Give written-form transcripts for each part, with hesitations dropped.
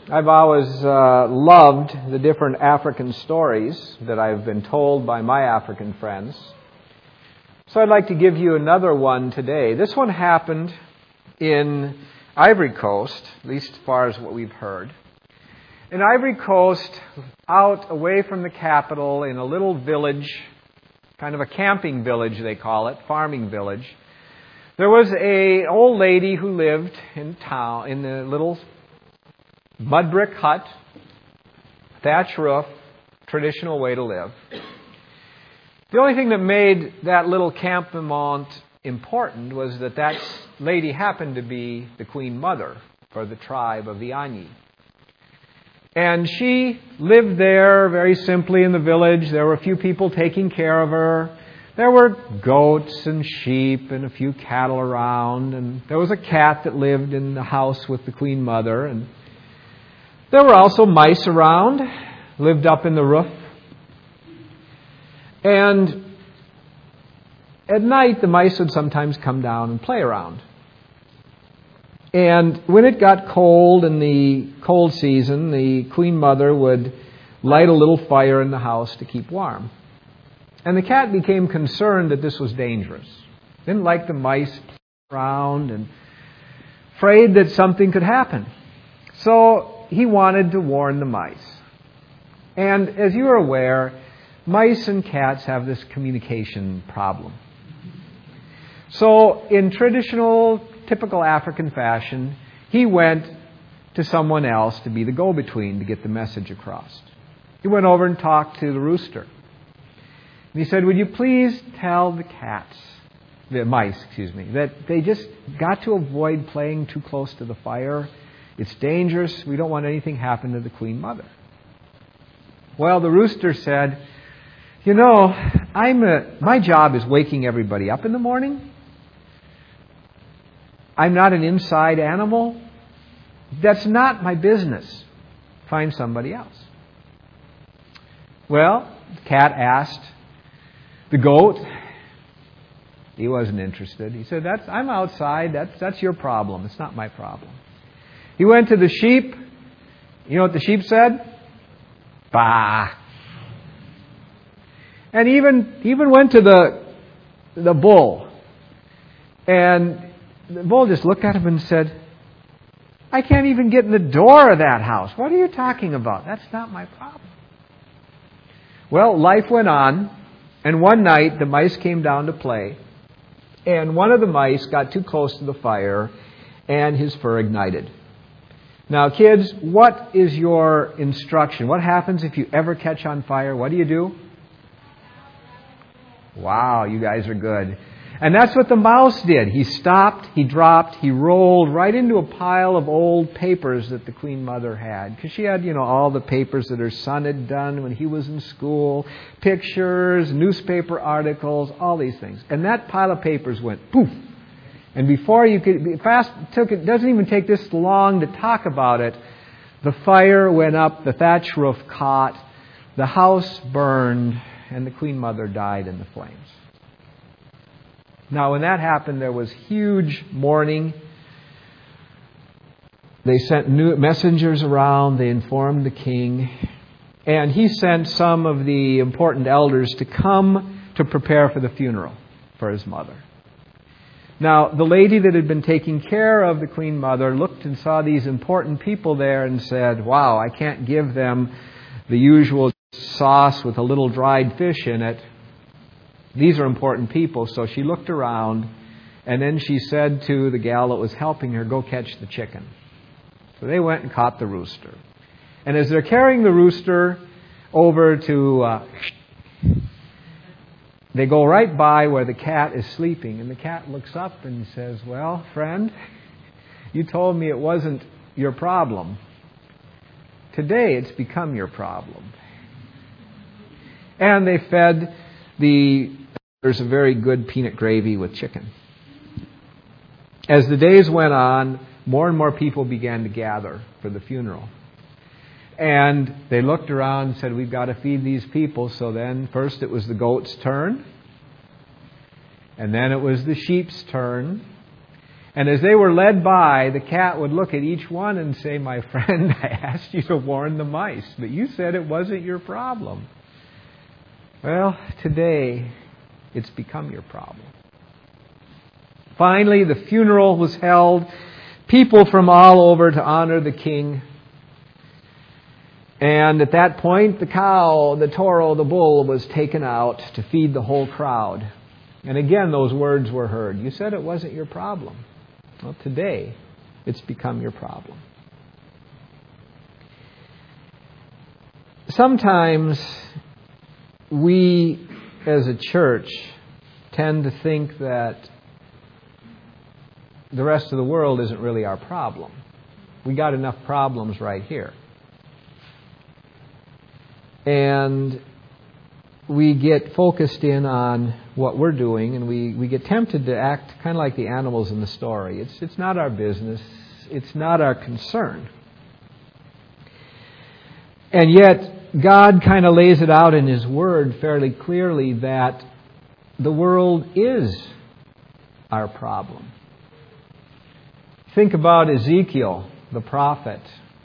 I've always loved the different African stories that I've been told by my African friends. So I'd like to give you another one today. This one happened in Ivory Coast, at least as far as what we've heard. In Ivory Coast, out away from the capital, in a little village, kind of a camping village they call it, farming village, there was an old lady who lived in town, in the little mud brick hut, thatch roof, traditional way to live. The only thing that made that little campement important was that lady happened to be the Queen Mother for the tribe of the Agni. And she lived there very simply in the village. There were a few people taking care of her. There were goats and sheep and a few cattle around. And there was a cat that lived in the house with the Queen Mother. And there were also mice around, lived up in the roof. And at night, the mice would sometimes come down and play around. And when it got cold in the cold season, the Queen Mother would light a little fire in the house to keep warm. And the cat became concerned that this was dangerous. Didn't like the mice playing around and afraid that something could happen. So he wanted to warn the mice. And as you are aware, mice and cats have this communication problem. So in traditional, typical African fashion, he went to someone else to be the go-between to get the message across. He went over and talked to the rooster. And he said, "Would you please tell the mice, that they just got to avoid playing too close to the fire. It's dangerous. We don't want anything happen to the Queen Mother." Well, the rooster said, my job is waking everybody up in the morning. I'm not an inside animal. That's not my business. Find somebody else. Well, the cat asked the goat. He wasn't interested. He said, I'm outside. That's your problem. It's not my problem. He went to the sheep. You know what the sheep said? Bah. And even went to the bull. And the bull just looked at him and said, "I can't even get in the door of that house. What are you talking about? That's not my problem." Well, life went on, and one night the mice came down to play, and one of the mice got too close to the fire, and his fur ignited. Now, kids, what is your instruction? What happens if you ever catch on fire? What do you do? Wow, you guys are good. And that's what the mouse did. He stopped, he dropped, he rolled right into a pile of old papers that the Queen Mother had. Because she had, all the papers that her son had done when he was in school, pictures, newspaper articles, all these things. And that pile of papers went poof. And before you could, it doesn't even take this long to talk about it. The fire went up, the thatch roof caught, the house burned, and the Queen Mother died in the flames. Now, when that happened, there was huge mourning. They sent new messengers around. They informed the king. And he sent some of the important elders to come to prepare for the funeral for his mother. Now, the lady that had been taking care of the Queen Mother looked and saw these important people there and said, "Wow, I can't give them the usual sauce with a little dried fish in it. These are important people." So she looked around, and then she said to the gal that was helping her, "Go catch the chicken." So they went and caught the rooster. And as they're carrying the rooster over to... they go right by where the cat is sleeping. And the cat looks up and says, "Well, friend, you told me it wasn't your problem. Today it's become your problem." And they fed there's a very good peanut gravy with chicken. As the days went on, more and more people began to gather for the funeral. And they looked around and said, "We've got to feed these people." So then first it was the goat's turn. And then it was the sheep's turn. And as they were led by, the cat would look at each one and say, "My friend, I asked you to warn the mice, but you said it wasn't your problem." Well, today, it's become your problem. Finally, the funeral was held. People from all over to honor the king. And at that point, the cow, the toro, the bull was taken out to feed the whole crowd. And again, those words were heard. You said it wasn't your problem. Well, today, it's become your problem. Sometimes we, as a church, tend to think that the rest of the world isn't really our problem. We got enough problems right here. And we get focused in on what we're doing, and we get tempted to act kind of like the animals in the story. It's not our business. It's not our concern. And yet, God kind of lays it out in His Word fairly clearly that the world is our problem. Think about Ezekiel, the prophet.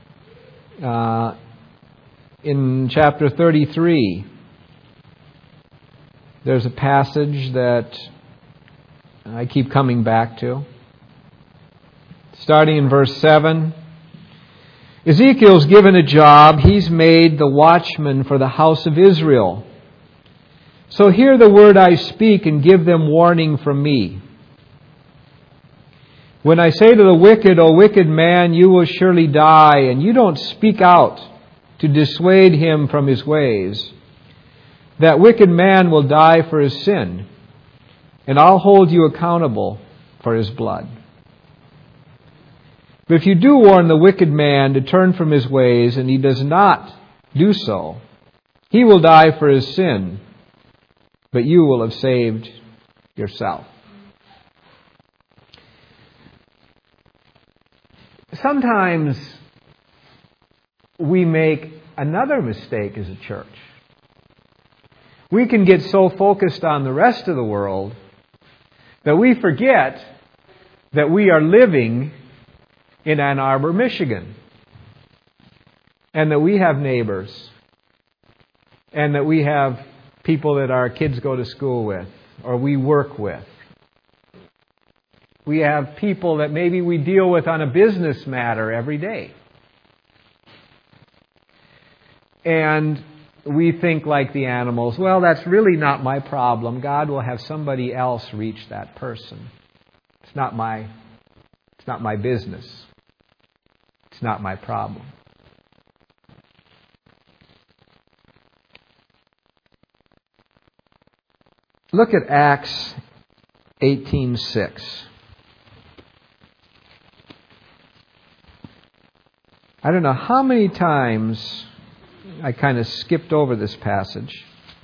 In chapter 33, there's a passage that I keep coming back to. Starting in verse 7, Ezekiel's given a job. He's made the watchman for the house of Israel. So hear the word I speak and give them warning from me. When I say to the wicked, O wicked man, you will surely die, and you don't speak out to dissuade him from his ways, that wicked man will die for his sin, and I'll hold you accountable for his blood. But if you do warn the wicked man to turn from his ways, and he does not do so, he will die for his sin, but you will have saved yourself. Sometimes we make another mistake as a church. We can get so focused on the rest of the world that we forget that we are living in Ann Arbor, Michigan, and that we have neighbors, and that we have people that our kids go to school with or we work with. We have people that maybe we deal with on a business matter every day. And we think like the animals, well, that's really not my problem. God will have somebody else reach that person. It's not my business. It's not my problem. Look at Acts 18:6. I don't know how many times I kind of skipped over this passage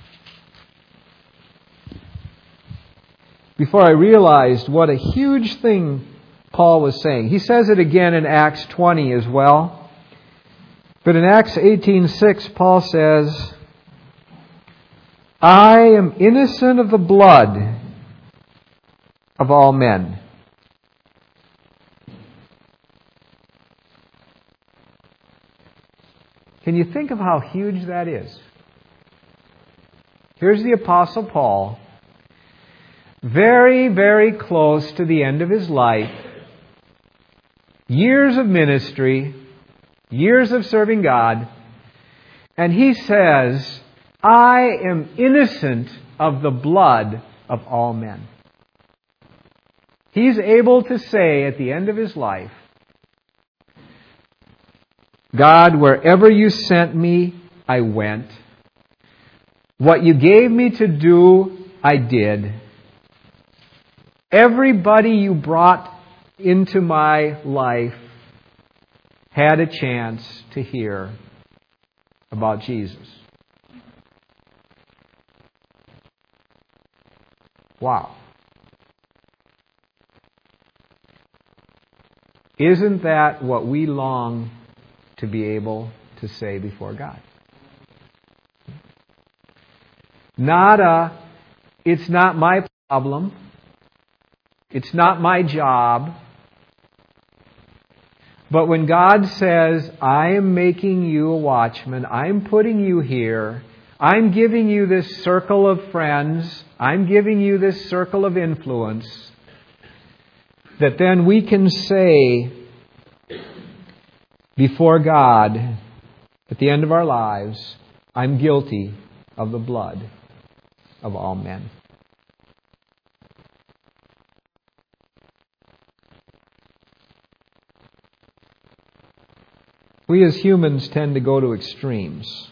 before I realized what a huge thing Paul was saying. He says it again in Acts 20 as well. But in Acts 18:6, Paul says, I am innocent of the blood of all men. Can you think of how huge that is? Here's the Apostle Paul, very, very close to the end of his life, years of ministry, years of serving God, and he says, I am innocent of the blood of all men. He's able to say at the end of his life, God, wherever you sent me, I went. What you gave me to do, I did. Everybody you brought into my life had a chance to hear about Jesus. Wow. Isn't that what we long to be able to say before God? It's not my problem. It's not my job. But when God says, I am making you a watchman, I'm putting you here, I'm giving you this circle of friends, I'm giving you this circle of influence, that then we can say before God at the end of our lives, I'm guilty of the blood of all men. We as humans tend to go to extremes.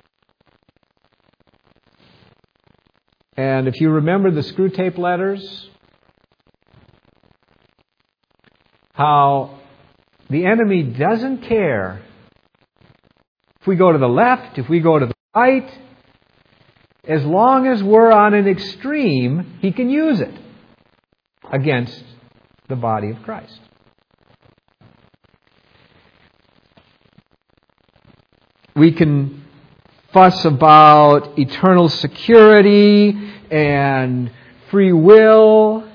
And if you remember the screw tape letters, how the enemy doesn't care if we go to the left, if we go to the right, as long as we're on an extreme, he can use it against the body of Christ. We can fuss about eternal security and free will.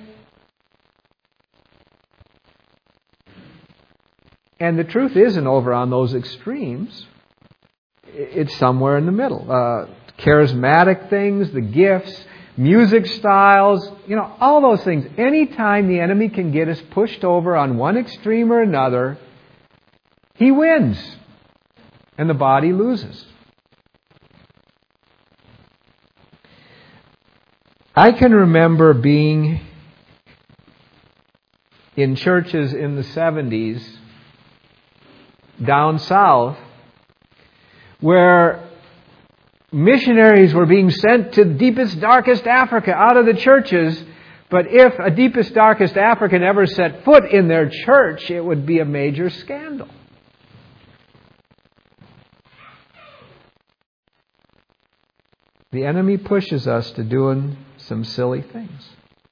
And the truth isn't over on those extremes. It's somewhere in the middle. Charismatic things, the gifts, music styles, all those things. Anytime the enemy can get us pushed over on one extreme or another, he wins. And the body loses. I can remember being in churches in the 70s down south where missionaries were being sent to deepest, darkest Africa out of the churches, but if a deepest, darkest African ever set foot in their church, it would be a major scandal. The enemy pushes us to doing some silly things.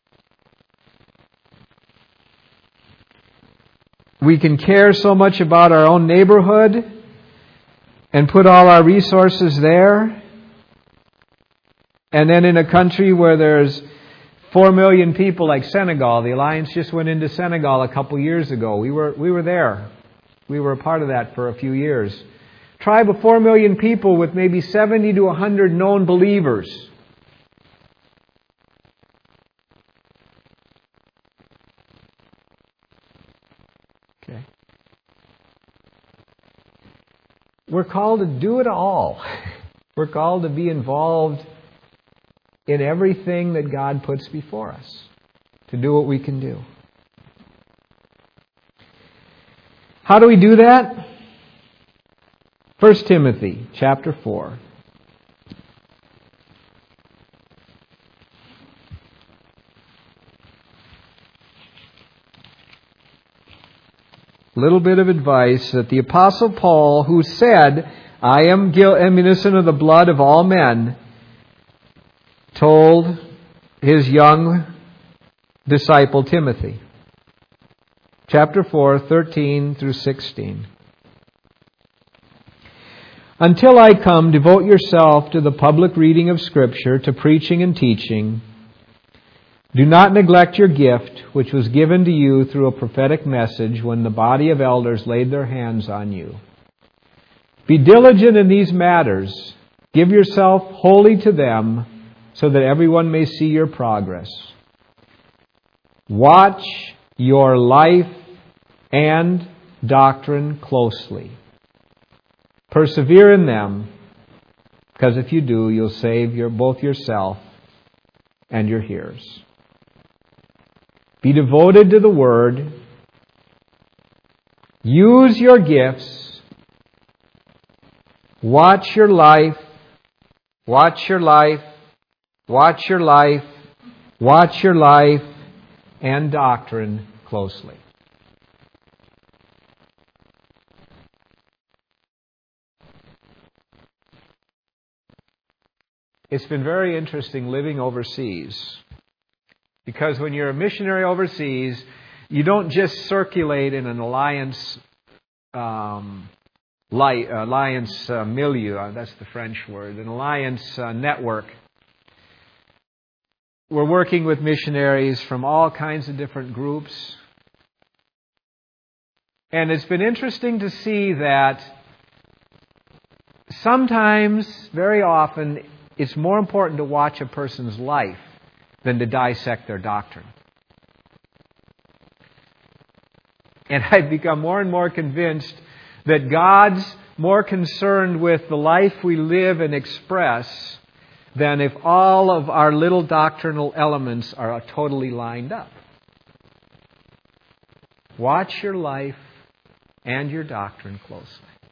We can care so much about our own neighborhood and put all our resources there. And then in a country where there's 4 million people like Senegal, the Alliance just went into Senegal a couple years ago. We were there. We were a part of that for a few years. Tribe of 4 million people with maybe 70 to 100 known believers. Okay. We're called to do it all. We're called to be involved in everything that God puts before us, to do what we can do. How do we do that? 1 Timothy chapter 4. Little bit of advice that the Apostle Paul, who said, I am innocent of the blood of all men, told his young disciple Timothy. Chapter 4, 13 through 16. Until I come, devote yourself to the public reading of Scripture, to preaching and teaching. Do not neglect your gift, which was given to you through a prophetic message when the body of elders laid their hands on you. Be diligent in these matters. Give yourself wholly to them, so that everyone may see your progress. Watch your life and doctrine closely. Persevere in them, because if you do, you'll save both yourself and your hearers. Be devoted to the Word. Use your gifts. Watch your life. Watch your life. Watch your life. Watch your life and doctrine closely. It's been very interesting living overseas, because when you're a missionary overseas, you don't just circulate in an alliance milieu, that's the French word, an alliance network. We're working with missionaries from all kinds of different groups. And it's been interesting to see that sometimes, very often, it's more important to watch a person's life than to dissect their doctrine. And I've become more and more convinced that God's more concerned with the life we live and express than if all of our little doctrinal elements are totally lined up. Watch your life and your doctrine closely.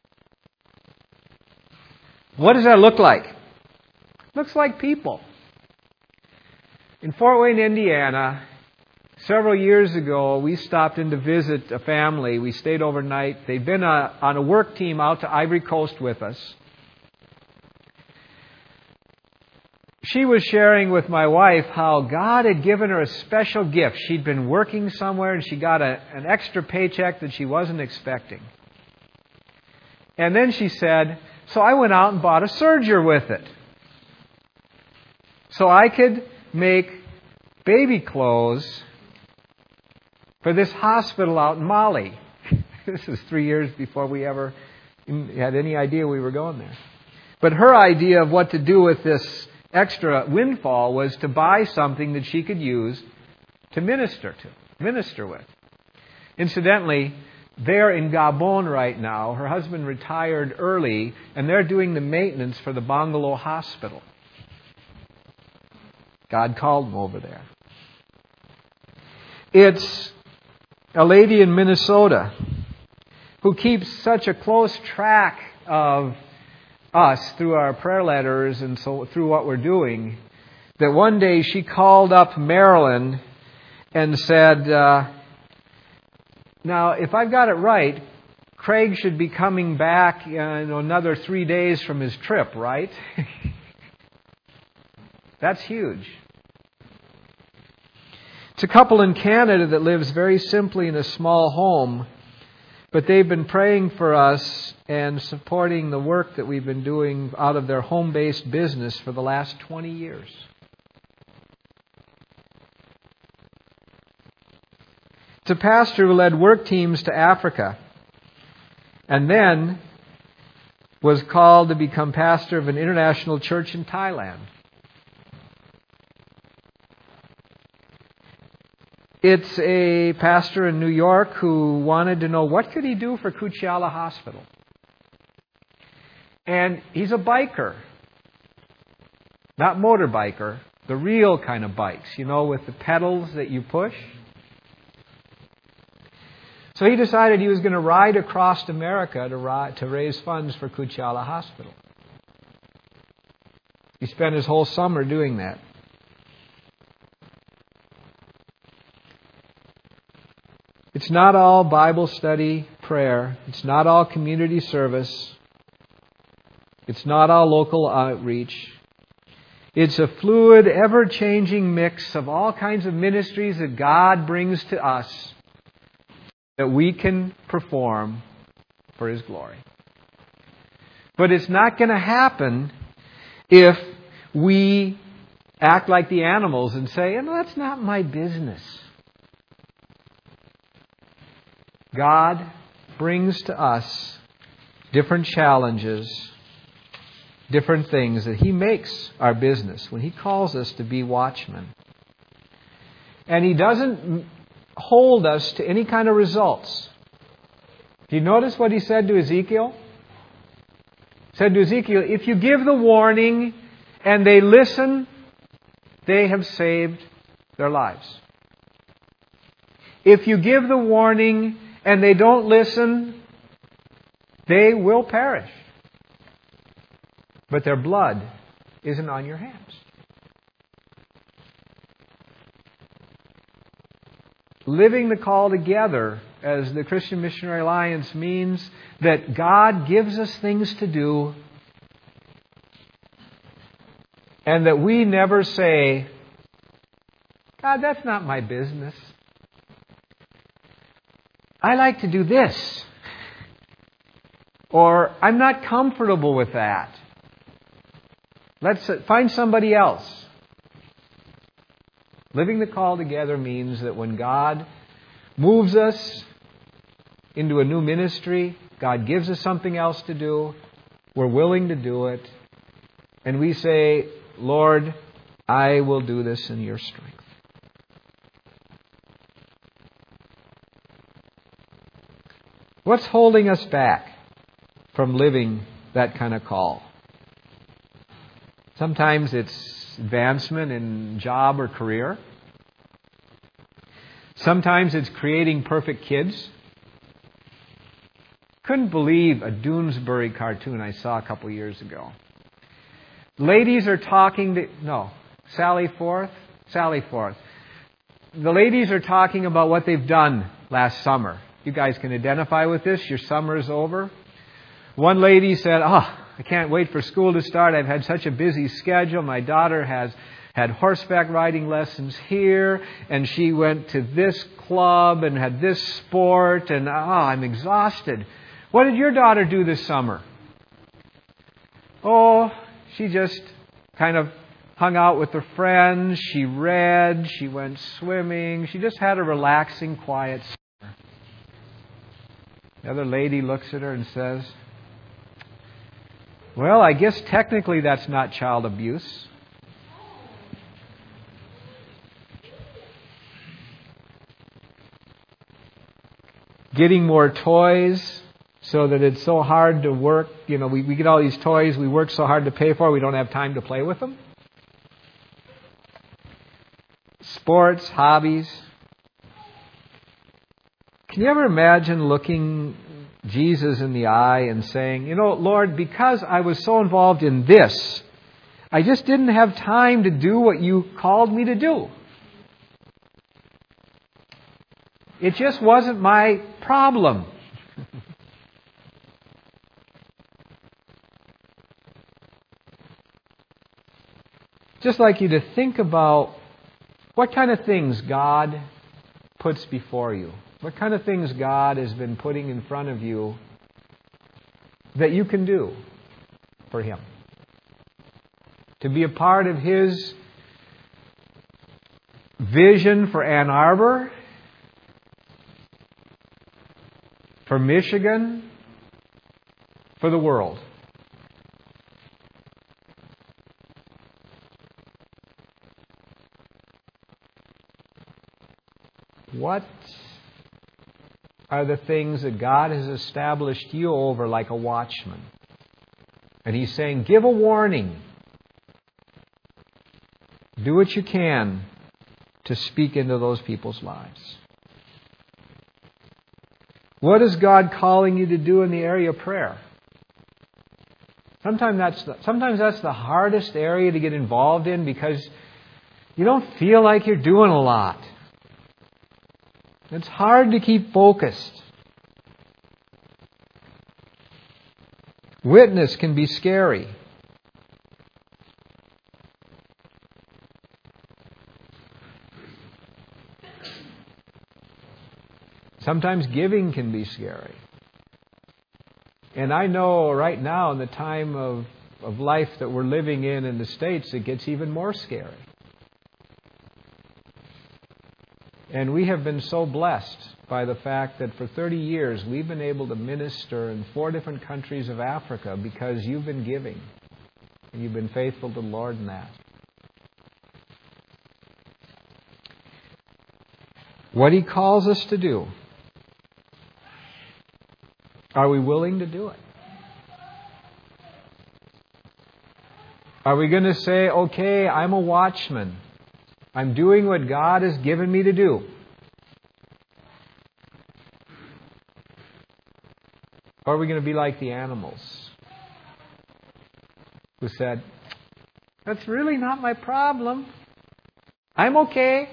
What does that look like? It looks like people. In Fort Wayne, Indiana, several years ago, we stopped in to visit a family. We stayed overnight. They'd been on a work team out to Ivory Coast with us. She was sharing with my wife how God had given her a special gift. She'd been working somewhere and she got an extra paycheck that she wasn't expecting. And then she said, so I went out and bought a serger with it. So I could make baby clothes for this hospital out in Mali. This is 3 years before we ever had any idea we were going there. But her idea of what to do with this extra windfall was to buy something that she could use to minister with. Incidentally, they're in Gabon right now. Her husband retired early, and they're doing the maintenance for the Bungalow Hospital. God called them over there. It's a lady in Minnesota who keeps such a close track of us through our prayer letters and so through what we're doing, that one day she called up Marilyn and said, now, if I've got it right, Craig should be coming back in another 3 days from his trip, right? That's huge. It's a couple in Canada that lives very simply in a small home, but they've been praying for us and supporting the work that we've been doing out of their home-based business for the last 20 years. It's a pastor who led work teams to Africa and then was called to become pastor of an international church in Thailand. It's a pastor in New York who wanted to know what could he do for Kuchiala Hospital. And he's a biker. Not motorbiker, the real kind of bikes, with the pedals that you push. So he decided he was going to ride across America to raise funds for Kuchiala Hospital. He spent his whole summer doing that. It's not all Bible study, prayer. It's not all community service. It's not all local outreach. It's a fluid, ever-changing mix of all kinds of ministries that God brings to us that we can perform for His glory. But it's not going to happen if we act like the animals and say, that's not my business. God brings to us different challenges, different things that He makes our business when He calls us to be watchmen. And He doesn't hold us to any kind of results. Do you notice what He said to Ezekiel? He said to Ezekiel, if you give the warning and they listen, they have saved their lives. If you give the warning and they don't listen, they will perish. But their blood isn't on your hands. Living the call together as the Christian Missionary Alliance means that God gives us things to do and that we never say, God, that's not my business. I like to do this. Or I'm not comfortable with that. Let's find somebody else. Living the call together means that when God moves us into a new ministry. God gives us something else to do. We're willing to do it. And we say, Lord, I will do this in your strength. What's holding us back from living that kind of call? Sometimes it's advancement in job or career. Sometimes it's creating perfect kids. Couldn't believe a Doonesbury cartoon I saw a couple years ago. Ladies are talking to... Sally Forth. The ladies are talking about what they've done last summer. You guys can identify with this. Your summer is over. One lady said, I can't wait for school to start. I've had such a busy schedule. My daughter has had horseback riding lessons here, and she went to this club and had this sport, and I'm exhausted. What did your daughter do this summer? Oh, she just kind of hung out with her friends. She read. She went swimming. She just had a relaxing, quiet summer. The other lady looks at her and says, well, I guess technically that's not child abuse. Getting more toys so that it's so hard to work. We get all these toys we work so hard to pay for, we don't have time to play with them. Sports, hobbies. Can you ever imagine looking Jesus in the eye and saying, Lord, because I was so involved in this, I just didn't have time to do what you called me to do. It just wasn't my problem. Just like you to think about what kind of things God puts before you. What kind of things God has been putting in front of you that you can do for Him. To be a part of His vision for Ann Arbor, for Michigan, for the world. What are the things that God has established you over like a watchman? And He's saying, give a warning. Do what you can to speak into those people's lives. What is God calling you to do in the area of prayer? Sometimes that's the hardest area to get involved in because you don't feel like you're doing a lot. It's hard to keep focused. Witness can be scary. Sometimes giving can be scary. And I know right now in the time of life that we're living in the States, it gets even more scary. And we have been so blessed by the fact that for 30 years we've been able to minister in 4 different countries of Africa because you've been giving. And you've been faithful to the Lord in that. What He calls us to do, are we willing to do it? Are we going to say, okay, I'm a watchman. I'm doing what God has given me to do. Or are we going to be like the animals who said, that's really not my problem. I'm okay.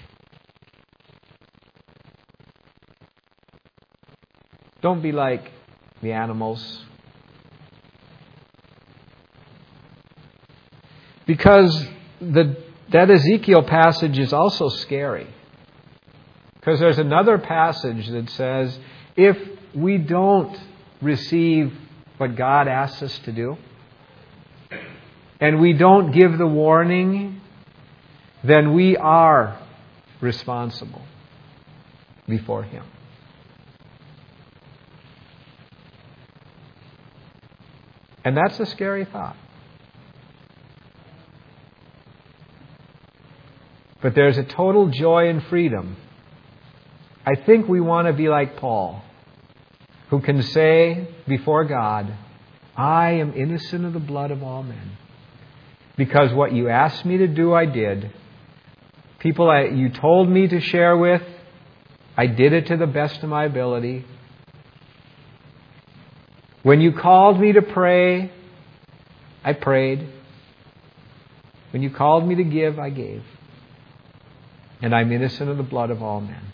Don't be like the animals. Because that Ezekiel passage is also scary. Because there's another passage that says, if we don't receive what God asks us to do, and we don't give the warning, then we are responsible before Him. And that's a scary thought. But there's a total joy and freedom. I think we want to be like Paul, who can say before God, I am innocent of the blood of all men. Because what you asked me to do, I did. People you told me to share with, I did it to the best of my ability. When you called me to pray, I prayed. When you called me to give, I gave. And I'm innocent of the blood of all men.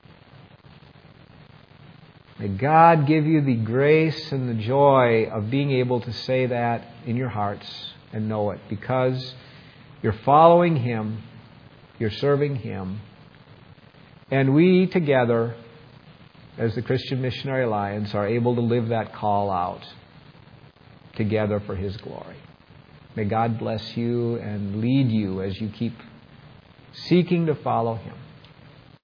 May God give you the grace and the joy of being able to say that in your hearts and know it, because you're following Him, you're serving Him, and we together, as the Christian Missionary Alliance, are able to live that call out together for His glory. May God bless you and lead you as you keep seeking to follow Him.